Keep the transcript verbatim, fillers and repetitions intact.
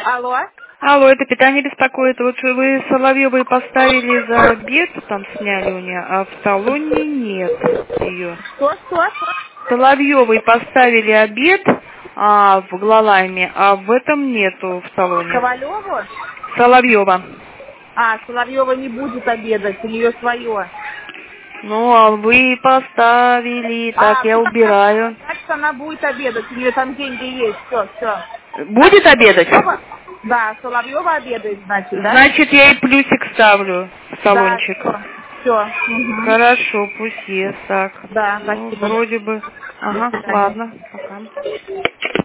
Алло. Алло, это питание беспокоит. Вот вы Соловьевой поставили за обед, там сняли у нее, а в талоне нет ее. Что, что? Соловьевой поставили обед а, в Глалайме, а в этом нету в талоне. Ковалеву? Соловьева. А, Соловьева не будет обедать, у нее свое. Ну, а вы поставили, так, А, я ну тогда убираю. значит, она будет обедать, у нее там деньги есть, все, все. Будет обедать? Да, Соловьева обедает, значит, да? Значит, я ей плюсик ставлю в Да, талончик. все, все. Угу. Хорошо, пусть ест так. Да, Ну, спасибо. вроде бы. До Ага, свидания. ладно, пока.